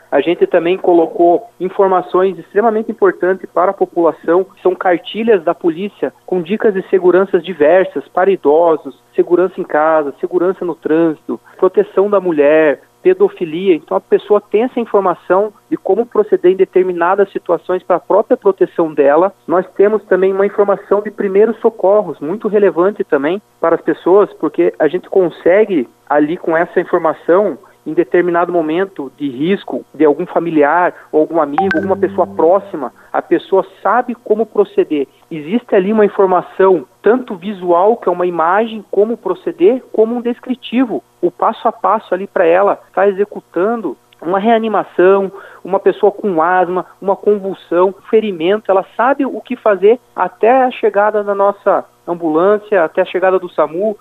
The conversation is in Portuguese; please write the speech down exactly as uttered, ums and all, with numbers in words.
A gente também colocou informações extremamente importantes para a população, são cartilhas da polícia com dicas de seguranças diversas para idosos, segurança em casa, segurança no trânsito, proteção da mulher, pedofilia. Então a pessoa tem essa informação de como proceder em determinadas situações para a própria proteção dela. Nós temos também uma informação de primeiros socorros, muito relevante também para as pessoas, porque a gente consegue ali com essa informação, em determinado momento de risco de algum familiar ou algum amigo, alguma pessoa próxima, a pessoa sabe como proceder. Existe ali uma informação, tanto visual, que é uma imagem, como proceder, como um descritivo. O passo a passo ali para ela estar executando uma reanimação, uma pessoa com asma, uma convulsão, ferimento, ela sabe o que fazer até a chegada da nossa ambulância, até a chegada do SAMU,